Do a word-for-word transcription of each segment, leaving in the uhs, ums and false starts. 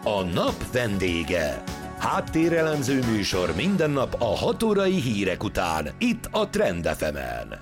A nap vendége. Háttérelemző műsor minden nap a hat órai hírek után, itt a Trend ef emen.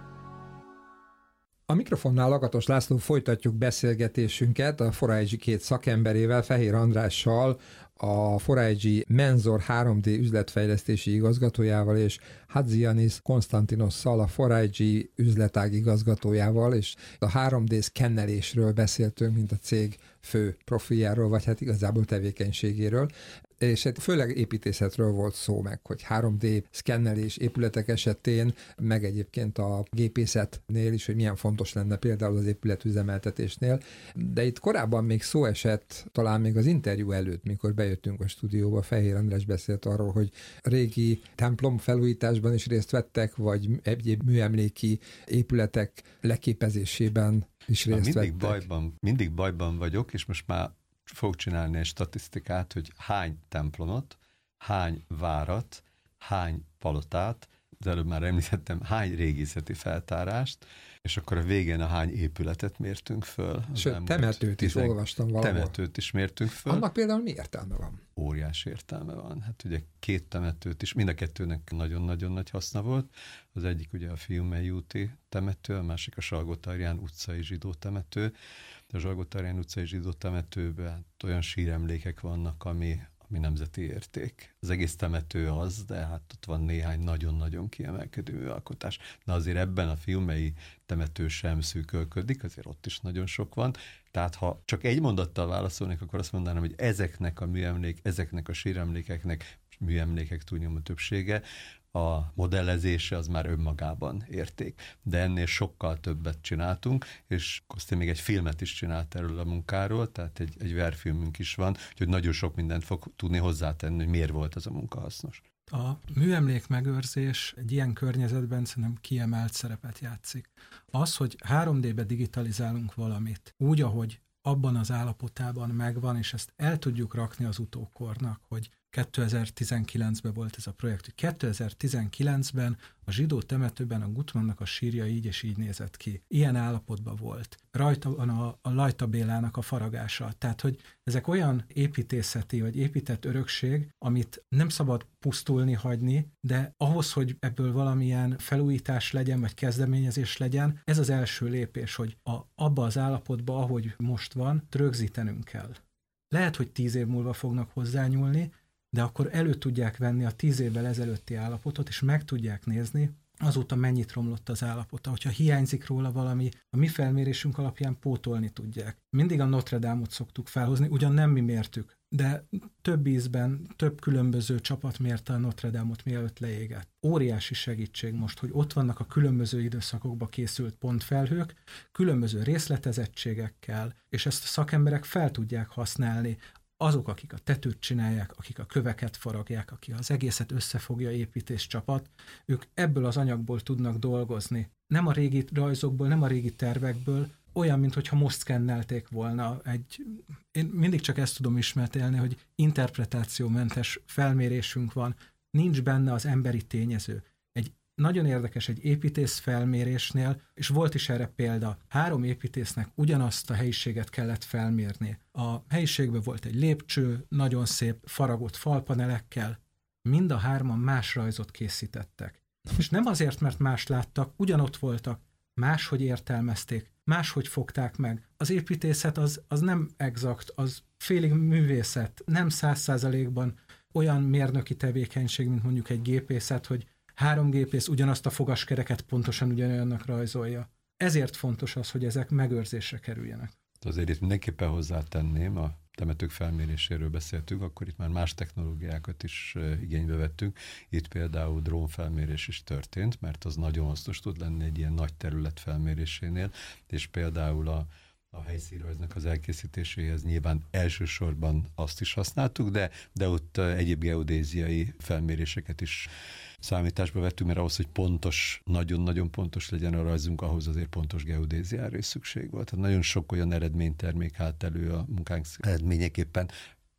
A mikrofonnál Lakatos László, folytatjuk beszélgetésünket a four I G két szakemberével, Fehér Andrással, a four I G Menzor három dé üzletfejlesztési igazgatójával, és Hadzianis Konstantinosszal, a four I G üzletág igazgatójával, és a három dé szkennelésről beszéltünk, mint a cég fő profiljáról, vagy hát igazából tevékenységéről. És főleg építészetről volt szó, meg hogy három dé szkennelés épületek esetén, meg egyébként a gépészetnél is, hogy milyen fontos lenne például az épületüzemeltetésnél. De itt korábban még szó esett, talán még az interjú előtt, mikor bejöttünk a stúdióba, Fehér András beszélt arról, hogy régi templom felújításban is részt vettek, vagy egyéb műemléki épületek leképezésében is részt mindig vettek. Bajban, mindig bajban vagyok, és most már fogok csinálni egy statisztikát, hogy hány templomot, hány várat, hány palotát, az előbb már említettem, hány régészeti feltárást, és akkor a végén a hány épületet mértünk föl. Sőt, temetőt is olvastam valahol. Temetőt is mértünk föl. Annak például mi értelme van? Óriási értelme van. Hát ugye két temetőt is, mind a kettőnek nagyon-nagyon nagy haszna volt. Az egyik ugye a Fiumei úti temető, a másik a Salgótarján utcai zsidó temető. A Salgótarján utcai zsidó temetőben hát olyan síremlékek vannak, ami, ami nemzeti érték. Az egész temető az, de hát ott van néhány nagyon-nagyon kiemelkedő műalkotás. Na azért ebben a Fiumei temető sem szűkölködik, azért ott is nagyon sok van. Tehát ha csak egy mondattal válaszolnék, akkor azt mondanám, hogy ezeknek a műemlék, ezeknek a síremlékeknek, műemlékek túlnyomó többsége, a modellezése az már önmagában érték. De ennél sokkal többet csináltunk, és Koszti még egy filmet is csinált erről a munkáról, tehát egy, egy verfilmünk is van, úgyhogy nagyon sok mindent fog tudni hozzátenni, hogy miért volt ez a munka hasznos. A műemlék megőrzés egy ilyen környezetben szerintem kiemelt szerepet játszik. Az, hogy három dé-be digitalizálunk valamit, úgy, ahogy abban az állapotában megvan, és ezt el tudjuk rakni az utókornak, hogy kétezer-tizenkilencben volt ez a projekt, hogy kétezer-tizenkilencben a zsidó temetőben a Gutmannnak a sírja így és így nézett ki. Ilyen állapotban volt. Rajta van a, a Lajta Bélának a faragása. Tehát, hogy ezek olyan építészeti vagy épített örökség, amit nem szabad pusztulni hagyni, de ahhoz, hogy ebből valamilyen felújítás legyen, vagy kezdeményezés legyen, ez az első lépés, hogy a, abba az állapotba, ahogy most van, rögzítenünk kell. Lehet, hogy tíz év múlva fognak hozzányúlni, de akkor elő tudják venni a tíz évvel ezelőtti állapotot, és meg tudják nézni, azóta mennyit romlott az állapota. Hogyha hiányzik róla valami, a mi felmérésünk alapján pótolni tudják. Mindig a Notre Dame-ot szoktuk felhozni, ugyan nem mi mértük, de több ízben, több különböző csapat mérte a Notre Dame-ot, mielőtt leégett. Óriási segítség most, hogy ott vannak a különböző időszakokba készült pontfelhők, különböző részletezettségekkel, és ezt a szakemberek fel tudják használni. Azok, akik a tetőt csinálják, akik a köveket faragják, aki az egészet összefogja építéscsapat, ők ebből az anyagból tudnak dolgozni. Nem a régi rajzokból, nem a régi tervekből, olyan, mintha most szkennelték volna. Egy, én mindig csak ezt tudom ismertelni, hogy interpretációmentes felmérésünk van, nincs benne az emberi tényező. Egy nagyon érdekes egy építész felmérésnél, és volt is erre példa, három építésznek ugyanazt a helyiséget kellett felmérni. A helyiségben volt egy lépcső, nagyon szép faragott falpanelekkel, mind a hárman más rajzot készítettek. És nem azért, mert mást láttak, ugyanott voltak, máshogy értelmezték, máshogy fogták meg. Az építészet az, az nem exakt, az félig művészet, nem száz százalékban olyan mérnöki tevékenység, mint mondjuk egy gépészet, hogy három gépész ugyanazt a fogaskereket pontosan ugyanolyannak rajzolja. Ezért fontos az, hogy ezek megőrzésre kerüljenek. Azért itt mindenképpen hozzátenném, a temetők felméréséről beszéltünk, akkor itt már más technológiákat is igénybe vettünk. Itt például drónfelmérés is történt, mert az nagyon hasznos tud lenni egy ilyen nagy terület felmérésénél, és például a a helyszínrajznak az elkészítéséhez nyilván elsősorban azt is használtuk, de, de ott egyéb geodéziai felméréseket is számításba vettünk, mert ahhoz, hogy pontos, nagyon-nagyon pontos legyen a rajzunk, ahhoz azért pontos geodéziára is szükség volt. Tehát nagyon sok olyan eredménytermék állt elő a munkánk eredményeképpen,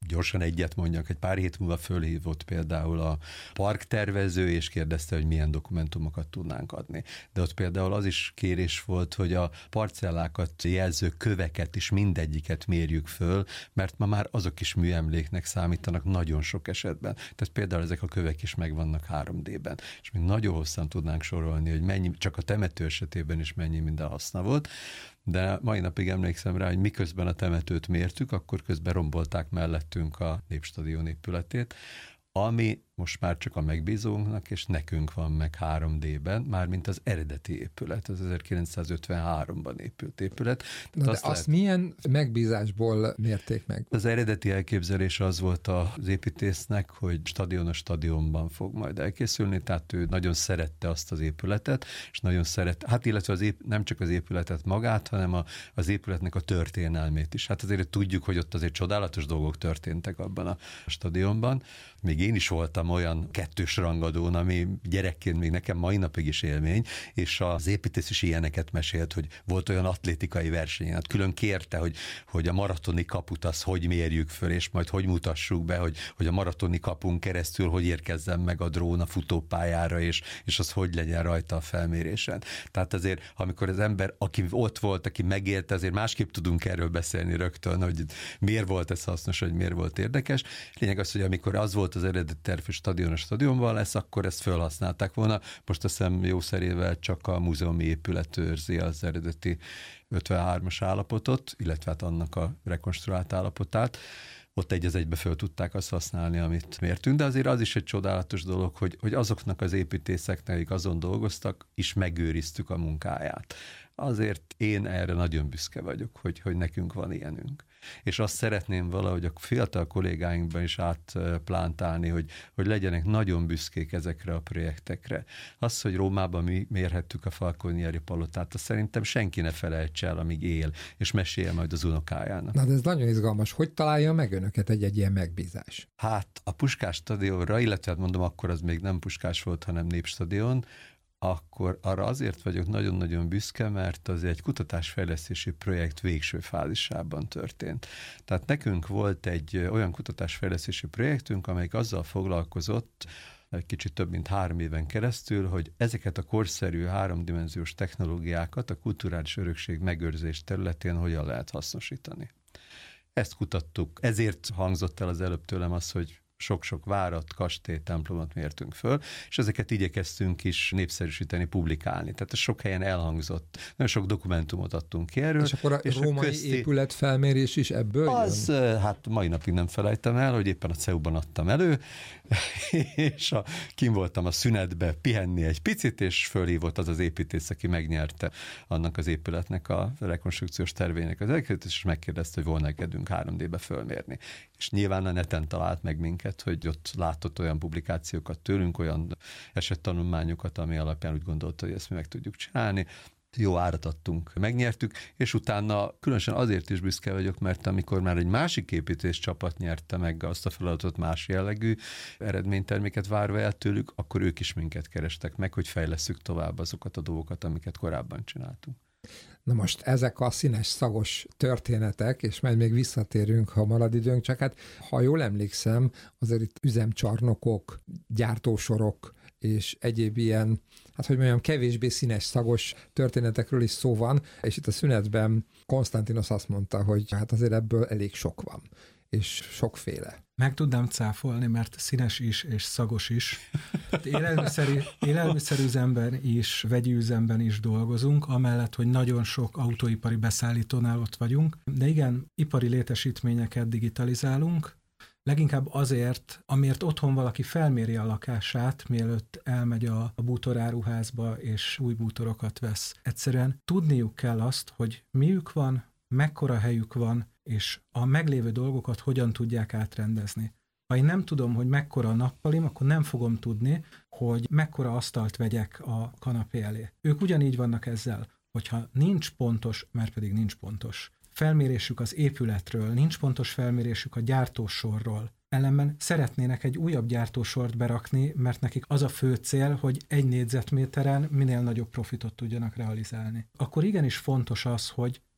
Gyorsan egyet mondjak, egy pár hét múlva fölhívott például a parktervező, és kérdezte, hogy milyen dokumentumokat tudnánk adni. De ott például az is kérés volt, hogy a parcellákat jelző köveket is mindegyiket mérjük föl, mert ma már azok is műemléknek számítanak nagyon sok esetben. Tehát például ezek a kövek is megvannak három dében. És még nagyon hosszan tudnánk sorolni, hogy mennyi, csak a temető esetében is mennyi minden haszna volt. De mai napig emlékszem rá, hogy miközben a temetőt mértük, akkor közben rombolták mellettünk a Népstadion épületét, ami most már csak a megbízónknak, és nekünk van meg három dében, mármint az eredeti épület, az ezerkilencszázötvenháromban épült épület. Na de azt, azt lehet, milyen megbízásból mérték meg? Az eredeti elképzelés az volt az építésznek, hogy stadion a stadionban fog majd elkészülni, tehát ő nagyon szerette azt az épületet, és nagyon szeret, hát illetve az ép, nem csak az épületet magát, hanem a, az épületnek a történelmét is. Hát azért tudjuk, hogy ott azért csodálatos dolgok történtek abban a stadionban. Még én is voltam olyan kettős rangadón, ami gyerekként még nekem mai napig is élmény, és az építész is ilyeneket mesélt, hogy volt olyan atlétikai verseny, hát külön kérte, hogy, hogy a maratoni kaput az hogy mérjük föl, és majd hogy mutassuk be, hogy, hogy a maratoni kapun keresztül hogy érkezzen meg a drón a futópályára, és, és az hogy legyen rajta a felmérésen. Tehát azért, amikor az ember, aki ott volt, aki megélte, azért másképp tudunk erről beszélni rögtön, hogy miért volt ez hasznos, hogy miért volt érdekes. Lényeg az, hogy amikor az volt az eredeti terv, hogy stadion a stadionban lesz, akkor ezt felhasználták volna. Most azt hiszem jószerével csak a múzeumi épület őrzi az eredeti ötvenhármas állapotot, illetve hát annak a rekonstruált állapotát. Ott egy az egybe föl tudták azt használni, amit mértünk, de azért az is egy csodálatos dolog, hogy, hogy azoknak az építészeknek, akik azon dolgoztak, is megőriztük a munkáját. Azért én erre nagyon büszke vagyok, hogy, hogy nekünk van ilyenünk. És azt szeretném valahogy a fiatal kollégáinkban is átplántálni, hogy, hogy legyenek nagyon büszkék ezekre a projektekre. Az, hogy Rómában mi mérhettük a Falconieri palotát, azt szerintem senki ne felejtse el, amíg él, és mesélje majd az unokájának. Na de ez nagyon izgalmas. Hogy találja meg önöket egy-egy ilyen megbízás? Hát a Puskás stadionra, illetve hát mondom, akkor az még nem Puskás volt, hanem Népstadion, akkor arra azért vagyok nagyon-nagyon büszke, mert az egy kutatásfejlesztési projekt végső fázisában történt. Tehát nekünk volt egy olyan kutatásfejlesztési projektünk, amelyik azzal foglalkozott, egy kicsit több mint három éven keresztül, hogy ezeket a korszerű háromdimenziós technológiákat a kulturális örökség megőrzés területén hogyan lehet hasznosítani. Ezt kutattuk. Ezért hangzott el az előbb tőlem az, hogy sok-sok várat, kastély, templomot mértünk föl, és ezeket igyekeztünk is népszerűsíteni, publikálni. Tehát ez sok helyen elhangzott. Nagyon sok dokumentumot adtunk ki erről. És akkor a és római a közti... épületfelmérés is ebből az, jön? Hát mai napig nem felejtem el, hogy éppen a cé e u-ban adtam elő, és a, kim voltam a szünetbe pihenni egy picit, és fölhívott az az építész, aki megnyerte annak az épületnek a rekonstrukciós tervének az elkészítést, és megkérdezte, hogy volna kedvünk három dé-be fölmérni. És nyilván a neten talált meg minket, hogy ott látott olyan publikációkat tőlünk, olyan esettanulmányokat, ami alapján úgy gondolta, hogy ezt mi meg tudjuk csinálni. Jó árat adtunk, megnyertük, és utána különösen azért is büszke vagyok, mert amikor már egy másik építés csapat nyerte meg azt a feladatot más jellegű eredményterméket várva el tőlük, akkor ők is minket kerestek meg, hogy fejlesszük tovább azokat a dolgokat, amiket korábban csináltunk. Na most ezek a színes, szagos történetek, és majd még visszatérünk, ha marad időnk, csak hát ha jól emlékszem, azért itt üzemcsarnokok, gyártósorok és egyéb ilyen, hát hogy mondjam, kevésbé színes, szagos történetekről is szó van, és itt a szünetben Konstantinos azt mondta, hogy hát azért ebből elég sok van, és sokféle. Meg tudnám cáfolni, mert színes is és szagos is. Élelmiszeri, élelmiszerüzemben is, vegyi üzemben is dolgozunk, amellett, hogy nagyon sok autóipari beszállítónál ott vagyunk. De igen, ipari létesítményeket digitalizálunk, leginkább azért, amiért otthon valaki felméri a lakását, mielőtt elmegy a, a bútoráruházba és új bútorokat vesz. Egyszerűen tudniuk kell azt, hogy miük van, mekkora helyük van, és a meglévő dolgokat hogyan tudják átrendezni. Ha én nem tudom, hogy mekkora a nappalim, akkor nem fogom tudni, hogy mekkora asztalt vegyek a kanapé elé. Ők ugyanígy vannak ezzel, hogyha nincs pontos, mert pedig nincs pontos felmérésük az épületről, nincs pontos felmérésük a gyártósorról, ellenben szeretnének egy újabb gyártósort berakni, mert nekik az a fő cél, hogy egy négyzetméteren minél nagyobb profitot tudjanak realizálni. Akkor igenis fontos az, hogy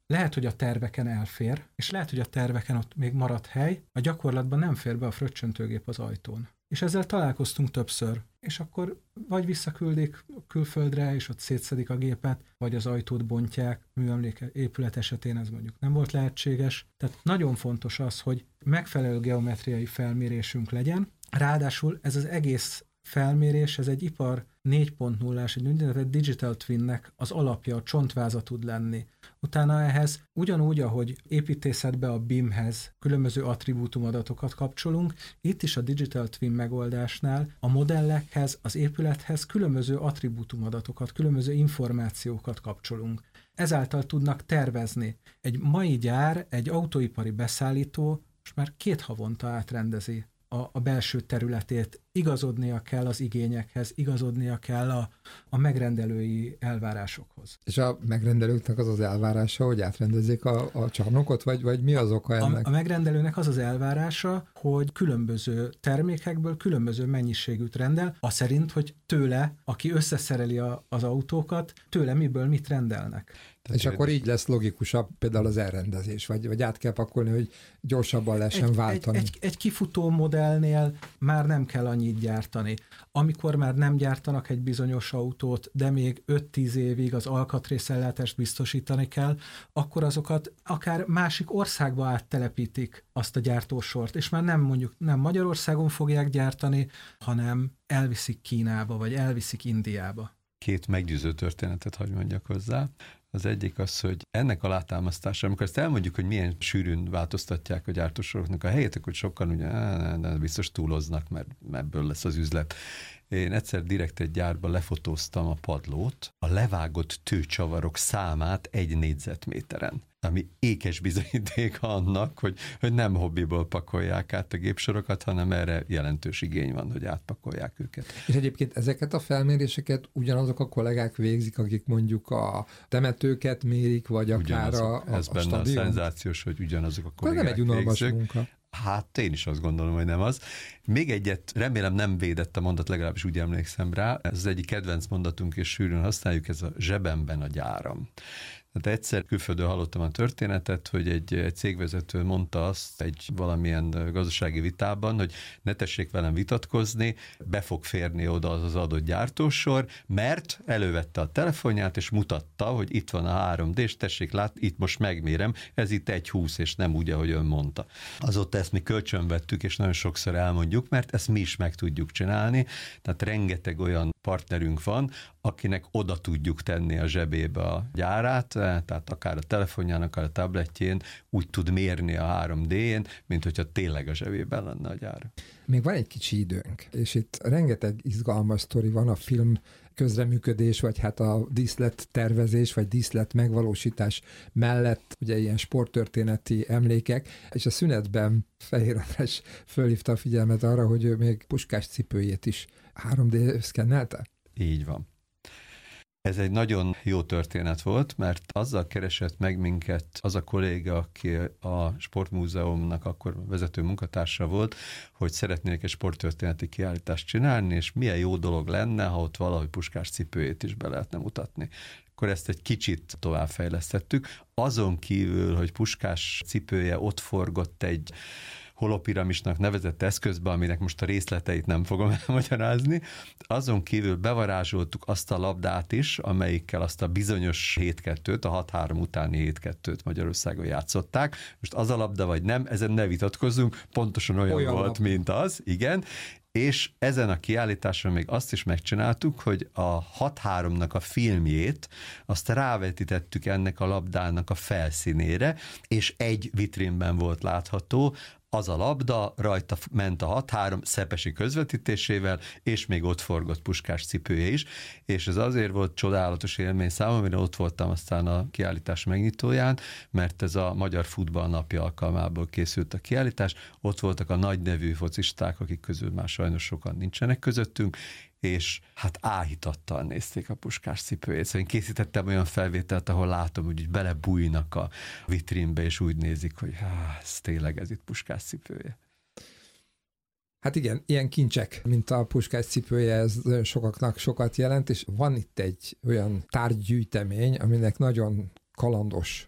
lehet, hogy a terveken elfér, és lehet, hogy a terveken ott még marad hely, a gyakorlatban nem fér be a fröccsöntőgép az ajtón. És ezzel találkoztunk többször. És akkor vagy visszaküldik külföldre, és ott szétszedik a gépet, vagy az ajtót bontják, műemlék épület esetén ez mondjuk nem volt lehetséges. Tehát nagyon fontos az, hogy megfelelő geometriai felmérésünk legyen. Ráadásul ez az egész felmérés, ez egy ipar négy pont nullás, egy úgynevezett digital twinnek az alapja, a csontváza tud lenni. Utána ehhez ugyanúgy, ahogy építészetbe a bé i em-hez különböző attribútumadatokat kapcsolunk, itt is a digital twin megoldásnál a modellekhez, az épülethez különböző attribútumadatokat, különböző információkat kapcsolunk. Ezáltal tudnak tervezni. Egy mai gyár, egy autóipari beszállító most már két havonta átrendezi a, a belső területét, igazodnia kell az igényekhez, igazodnia kell a, a megrendelői elvárásokhoz. És a megrendelőknek az az elvárása, hogy átrendezzék a, a csarnokot, vagy, vagy mi az oka ennek? A, a megrendelőnek az az elvárása, hogy különböző termékekből különböző mennyiségűt rendel, az szerint, hogy tőle, aki összeszereli a, az autókat, tőle miből mit rendelnek. Tehát és akkor így lesz logikusabb például az elrendezés, vagy, vagy át kell pakolni, hogy gyorsabban lehessen egy, váltani. Egy, egy, egy kifutó modellnél már nem kell annyit gyártani. Amikor már nem gyártanak egy bizonyos autót, de még öt-tíz évig az alkatrészellátást biztosítani kell, akkor azokat akár másik országba áttelepítik azt a gyártósort, és már nem mondjuk nem Magyarországon fogják gyártani, hanem elviszik Kínába, vagy elviszik Indiába. Két meggyőző történetet hagy mondjak hozzá. Az egyik az, hogy ennek alátámasztása, amikor ezt elmondjuk, hogy milyen sűrűn változtatják a gyártósoroknak a helyét, akkor sokan ugye ne, ne, biztos túloznak, mert ebből lesz az üzlet. Én egyszer direkt egy gyárba lefotóztam a padlót, a levágott tőcsavarok számát egy négyzetméteren, ami ékes bizonyíték annak, hogy, hogy nem hobbiból pakolják át a gépsorokat, hanem erre jelentős igény van, hogy átpakolják őket. És egyébként ezeket a felméréseket ugyanazok a kollégák végzik, akik mondjuk a temetőket mérik, vagy akár ugyanazok, a, a, ez a benne stadion. a szenzációs, hogy ugyanazok a kollégák nem egy unalmas végzik. munka. Hát én is azt gondolom, hogy nem az. Még egyet, remélem nem védett a mondat, legalábbis úgy emlékszem rá, ez az egyik kedvenc mondatunk, és sűrűn használjuk, ez a zsebemben a gyáram. Tehát egyszer külföldön hallottam a történetet, hogy egy, egy cégvezető mondta azt egy valamilyen gazdasági vitában, hogy ne tessék velem vitatkozni, be fog férni oda az az adott gyártósor, mert elővette a telefonját, és mutatta, hogy itt van a három dé, és tessék látni, itt most megmérem, ez itt egy húsz, és nem úgy, ahogy ön mondta. Azóta ezt mi kölcsönvettük, és nagyon sokszor elmondjuk, mert ezt mi is meg tudjuk csinálni, tehát rengeteg olyan partnerünk van, akinek oda tudjuk tenni a zsebébe a gyárát, tehát akár a telefonján, akár a tabletjén úgy tud mérni a három dé-jén, mint hogyha tényleg a zsebében lenne a gyár. Még van egy kicsi időnk, és itt rengeteg izgalmas sztori van a film közreműködés, vagy hát a díszlet tervezés, vagy díszlet megvalósítás mellett, ugye ilyen sporttörténeti emlékek, és a szünetben Fehér András fölhívta a figyelmet arra, hogy ő még Puskás cipőjét is három dé szkennelte? Így van. Ez egy nagyon jó történet volt, mert azzal keresett meg minket az a kolléga, aki a Sportmúzeumnak akkor vezető munkatársa volt, hogy szeretnék egy sporttörténeti kiállítást csinálni, és milyen jó dolog lenne, ha ott valahogy Puskás cipőjét is be lehetne mutatni. Akkor ezt egy kicsit továbbfejlesztettük. Azon kívül, hogy Puskás cipője ott forgott egy holopiramisnak nevezett eszközbe, aminek most a részleteit nem fogom elmagyarázni. Azon kívül bevarázsoltuk azt a labdát is, amelyikkel azt a bizonyos hét kettőt, a hat három utáni hét kettőt Magyarországon játszották. Most az a labda vagy nem, ezen ne vitatkozzunk, pontosan olyan, olyan volt, labda. Mint az, igen. És ezen a kiállításon még azt is megcsináltuk, hogy a hat háromnak a filmjét, azt rávetítettük ennek a labdának a felszínére, és egy vitrínben volt látható, az a labda, rajta ment a hat három Szepesi közvetítésével, és még ott forgott Puskás cipője is, és ez azért volt csodálatos élmény számomra, ott voltam aztán a kiállítás megnyitóján, mert ez a Magyar Futball Napja alkalmából készült a kiállítás, ott voltak a nagy nevű focisták, akik közül már sajnos sokan nincsenek közöttünk, és hát áhítattal nézték a Puskás cipőjét. Szóval én készítettem olyan felvételt, ahol látom, hogy belebújnak a vitrínbe, és úgy nézik, hogy há, ez tényleg ez itt Puskás cipője. Hát igen, ilyen kincsek, mint a Puskás cipője, ez sokaknak sokat jelent, és van itt egy olyan tárgygyűjtemény, aminek nagyon kalandos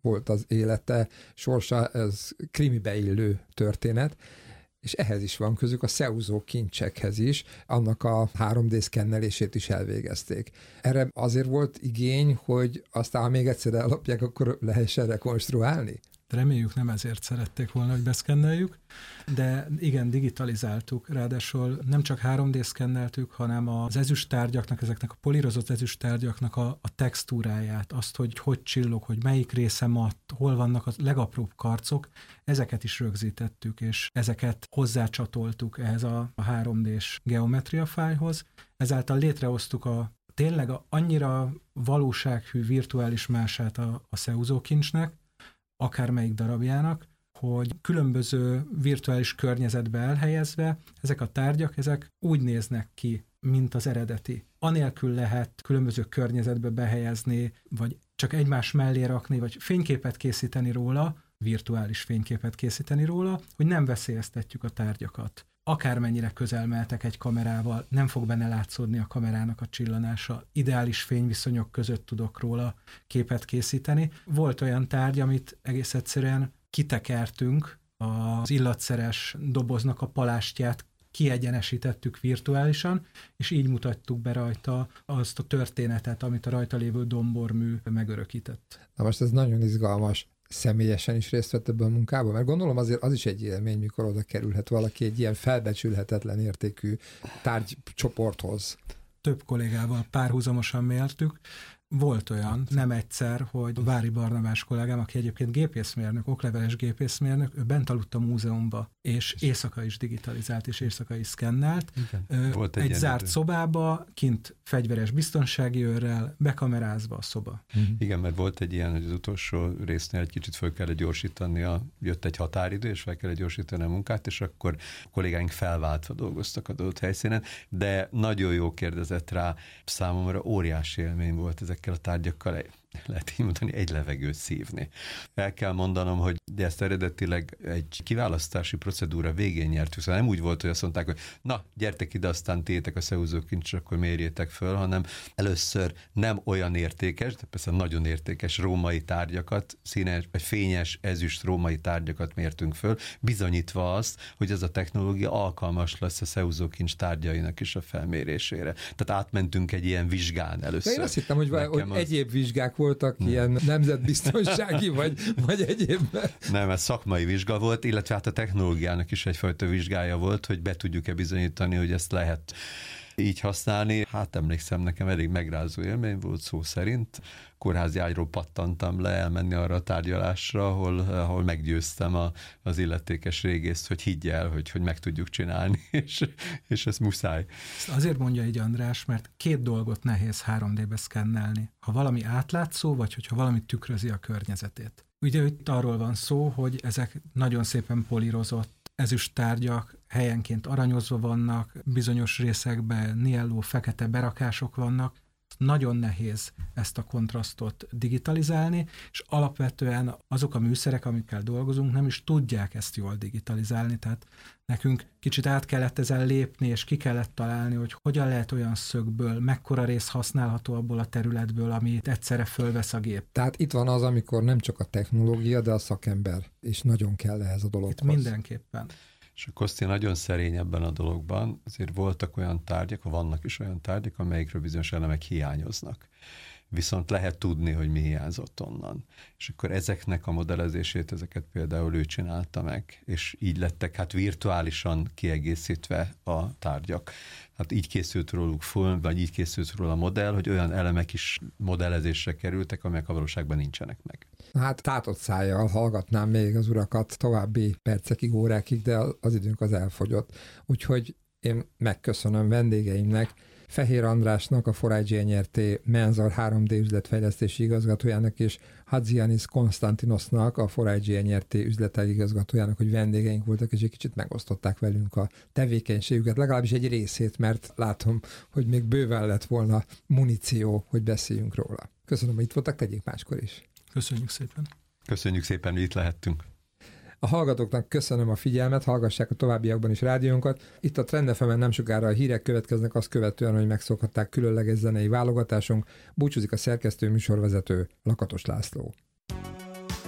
volt az élete, sorsa, ez krimibe illő történet, és ehhez is van közük a szeúzó kincsekhez is, annak a három dé szkennelését is elvégezték. Erre azért volt igény, hogy aztán, ha még egyszer ellopják, akkor lehessen rekonstruálni? Reméljük nem ezért szerették volna, hogy beszkenneljük, de igen, digitalizáltuk, ráadásul nem csak három dé szkenneltük, hanem az ezüsttárgyaknak, ezeknek a polírozott ezüsttárgyaknak a, a textúráját, azt, hogy hogy csillog, hogy melyik része matt, hol vannak a legapróbb karcok, ezeket is rögzítettük, és ezeket hozzácsatoltuk ehhez a, a három dés geometria fájlhoz, ezáltal létrehoztuk a tényleg a, annyira valósághű virtuális mását a, a szeúzó kincsnek, akármelyik darabjának, hogy különböző virtuális környezetbe elhelyezve ezek a tárgyak, ezek úgy néznek ki, mint az eredeti. Anélkül lehet különböző környezetbe behelyezni, vagy csak egymás mellé rakni, vagy fényképet készíteni róla, virtuális fényképet készíteni róla, hogy nem veszélyeztetjük a tárgyakat. Akármennyire közel mehetek egy kamerával, nem fog benne látszódni a kamerának a csillanása. Ideális fényviszonyok között tudok róla képet készíteni. Volt olyan tárgy, amit egész egyszerűen kitekertünk, az illatszeres doboznak a palástját kiegyenesítettük virtuálisan, és így mutattuk be rajta azt a történetet, amit a rajta lévő dombormű megörökített. Na most ez nagyon izgalmas. Személyesen is részt vett ebben a munkában? Mert gondolom azért az is egy élmény, mikor oda kerülhet valaki egy ilyen felbecsülhetetlen értékű tárgycsoporthoz. Több kollégával párhuzamosan mértük. Volt olyan, nem egyszer, hogy Vári Barnabás kollégám, aki egyébként gépészmérnök, okleveles gépészmérnök, ő bent aludt a múzeumba, és éjszaka is digitalizált, és éjszaka is szkennelt. Volt egy, egy zárt idő. Szobába, kint fegyveres biztonsági őrrel, bekamerázva a szoba. Igen, mert volt egy ilyen, hogy az utolsó résznél egy kicsit fel kellett gyorsítani, a, jött egy határidő, és fel kellett gyorsítani a munkát, és akkor a kollégáink felváltva dolgoztak adott helyszínen, de nagyon jó kérdezett rá, számomra óriási élmény volt ezek a tárgyakkal, lehet így mondani, egy levegőt szívni. El kell mondanom, hogy ezt eredetileg egy kiválasztási procedúra végén nyertük, szóval nem úgy volt, hogy azt mondták, hogy na, gyertek ide, aztán tétek a szeúzó kincs, akkor mérjétek föl, hanem először nem olyan értékes, de persze nagyon értékes római tárgyakat, színes, vagy fényes, ezüst római tárgyakat mértünk föl, bizonyítva azt, hogy ez a technológia alkalmas lesz a szeúzó kincs tárgyainak is a felmérésére. Tehát átmentünk egy ilyen vizsgán először. De én azt hittem, hogy, hogy az... egyéb vizsgák voltak, hmm. ilyen nemzetbiztonsági, vagy, vagy egyéb. Nem, ez szakmai vizsga volt, illetve hát a technológiának is egyfajta vizsgája volt, hogy be tudjuk-e bizonyítani, hogy ezt lehet így használni. Hát emlékszem, nekem elég megrázó élmény volt szó szerint. Kórházi ágyról pattantam le elmenni arra a tárgyalásra, ahol, ahol meggyőztem a, az illetékes régészt, hogy higgy el, hogy, hogy meg tudjuk csinálni, és, és ez muszáj. Ezt azért mondja így András, mert két dolgot nehéz három dé-be szkennelni. Ha valami átlátszó, vagy hogyha valami tükrözi a környezetét. Ugye itt arról van szó, hogy ezek nagyon szépen polírozott ezüst tárgyak, helyenként aranyozva vannak, bizonyos részekben nielló, fekete berakások vannak. Nagyon nehéz ezt a kontrasztot digitalizálni, és alapvetően azok a műszerek, amikkel dolgozunk, nem is tudják ezt jól digitalizálni, tehát nekünk kicsit át kellett ezen lépni, és ki kellett találni, hogy hogyan lehet olyan szögből, mekkora rész használható abból a területből, amit egyszerre fölvesz a gép. Tehát itt van az, amikor nem csak a technológia, de a szakember is nagyon kell ehhez a dologhoz. Itt mindenképpen. És a Koszti nagyon szerény ebben a dologban, azért voltak olyan tárgyak, vannak is olyan tárgyak, amelyikről bizonyos elemek hiányoznak. Viszont lehet tudni, hogy mi hiányzott onnan. És akkor ezeknek a modellezését, ezeket például ő csinálta meg, és így lettek hát virtuálisan kiegészítve a tárgyak. Hát így készült róluk film, vagy így készült róla a modell, hogy olyan elemek is modellezésre kerültek, amelyek a valóságban nincsenek meg. Hát tátott szájjal hallgatnám még az urakat további percekig, órákig, de az időnk az elfogyott. Úgyhogy én megköszönöm vendégeimnek, Fehér Andrásnak, a four i gé en er té Menzor három dé üzletfejlesztési igazgatójának, és Hadzianis Konstantinosnak, a four i gé en er té üzletág igazgatójának, hogy vendégeink voltak, és egy kicsit megosztották velünk a tevékenységüket, legalábbis egy részét, mert látom, hogy még bőven lett volna muníció, hogy beszéljünk róla. Köszönöm, hogy itt voltak, tegyék máskor is. Köszönjük szépen. Köszönjük szépen, hogy itt lehettünk. A hallgatóknak köszönöm a figyelmet, hallgassák a továbbiakban is rádiónkat. Itt a Trend ef emen nem sokára a hírek következnek, azt követően, hogy megszokhatták különleges zenei válogatásunk. Búcsúzik a szerkesztő, műsorvezető Lakatos László.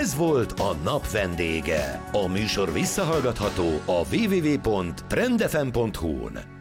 Ez volt a nap vendége. A műsor visszahallgatható a double-u double-u double-u pont trend f m pont hu-n.